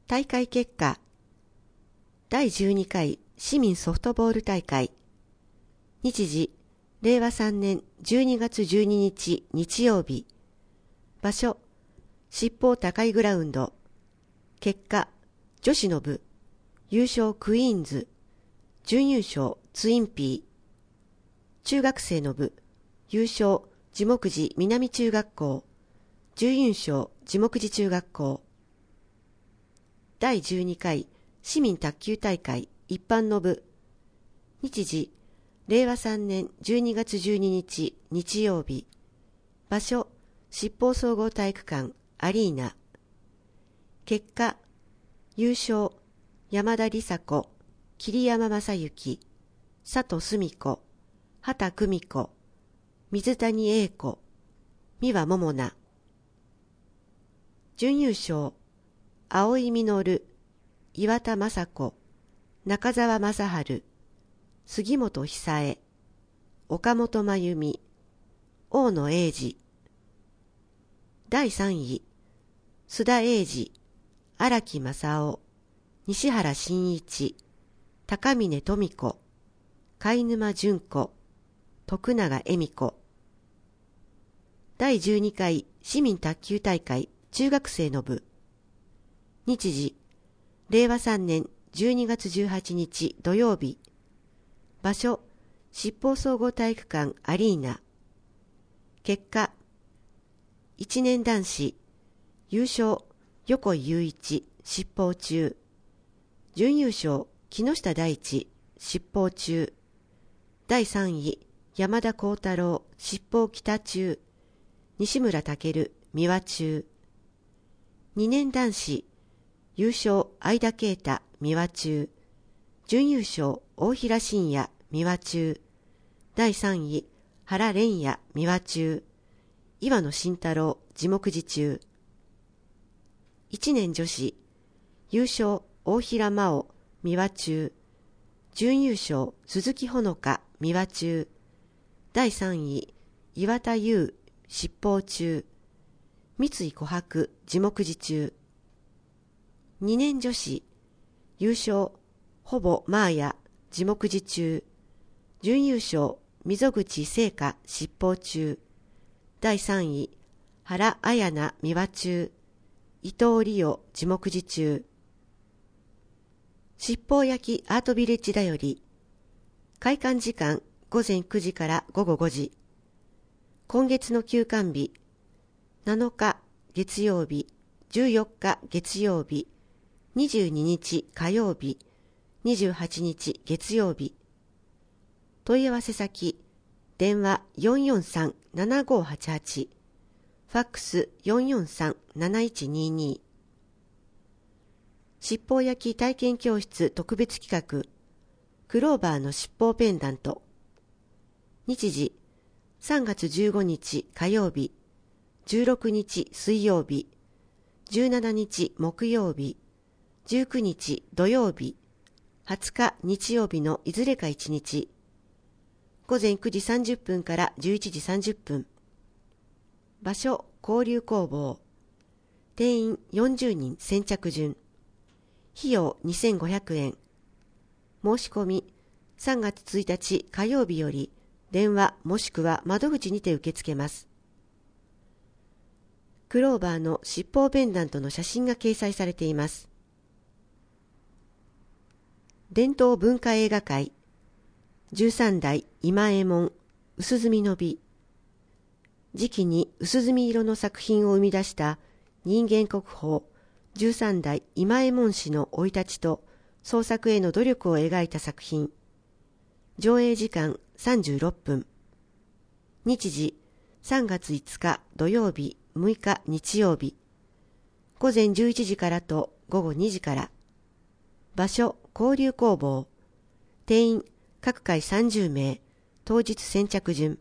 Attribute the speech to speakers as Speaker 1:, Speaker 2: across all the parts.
Speaker 1: 大会結果。第12回市民ソフトボール大会。日時、令和3年12月12日日曜日。場所、七宝高いグラウンド。結果、女子の部、優勝クイーンズ、準優勝ツインピー。中学生の部、優勝地木寺南中学校、準優勝地木寺中学校。第12回市民卓球大会一般の部。日時、令和3年12月12日日曜日。場所、七宝総合体育館アリーナ。結果、優勝、山田梨紗子、桐山正幸、佐藤澄子、畑久美子、水谷英子、三輪桃奈。準優勝、青井実、岩田雅子、中澤正治、杉本久恵、岡本真由美、大野英二。第3位、須田英二、荒木正夫、西原真一、高峰富子、貝沼純子、徳永恵美子。第12回市民卓球大会中学生の部。日時、令和3年12月18日土曜日。場所、七宝総合体育館アリーナ。結果、1年男子、優勝、横井雄一、七宝中。準優勝、木下大地、七宝中。第3位、山田幸太郎、七宝北中。西村健、三輪中。2年男子、優勝、相田啓太、三輪中。準優勝、大平信也、三輪中。第3位、原蓮也、三輪中。岩野慎太郎、地木寺中。1年女子、優勝、大平真央、三輪中。準優勝、鈴木ほのか、三輪中。第3位、岩田優、七宝中。三井琥珀、地木寺中。2年女子、優勝、ほぼマーヤ、地木寺中。準優勝、溝口聖華、七宝中。第3位、原綾菜、三輪中。伊藤理央、地木寺中。七宝焼アートビレッジだより。開館時間午前9時から午後5時。今月の休館日、7日月曜日、14日月曜日、22日火曜日、28日月曜日。問い合わせ先、電話443-7588、ファックス443-7122。七宝焼き体験教室特別企画、クローバーの七宝ペンダント。日時、3月15日火曜日、16日水曜日、17日木曜日、19日土曜日、20日日曜日のいずれか1日。午前9時30分から11時30分。場所、交流工房。定員40人先着順。費用2500円。申し込み、3月1日火曜日より、電話もしくは窓口にて受け付けます。クローバーの七宝ペンダントの写真が掲載されています。伝統文化映画会、13代今右衛門、薄墨の美。時期に薄墨色の作品を生み出した人間国宝、13代今右衛門氏の生い立ちと創作への努力を描いた作品。上映時間36分。日時3月5日土曜日、6日日曜日。午前11時からと午後2時から。場所、交流工房。定員、各回30名。当日先着順。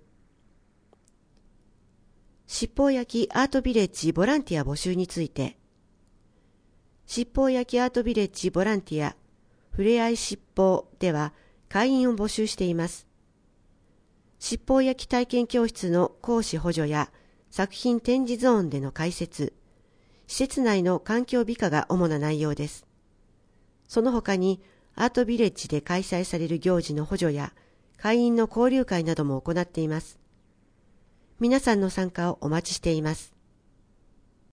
Speaker 1: 七宝焼アートビレッジボランティア募集について。七宝焼アートビレッジボランティア、ふれあい七宝では会員を募集しています。七宝焼き体験教室の講師補助や作品展示ゾーンでの解説、 施設内の環境美化が主な内容です。その他に、アートビレッジで開催される行事の補助や、会員の交流会なども行っています。皆さんの参加をお待ちしています。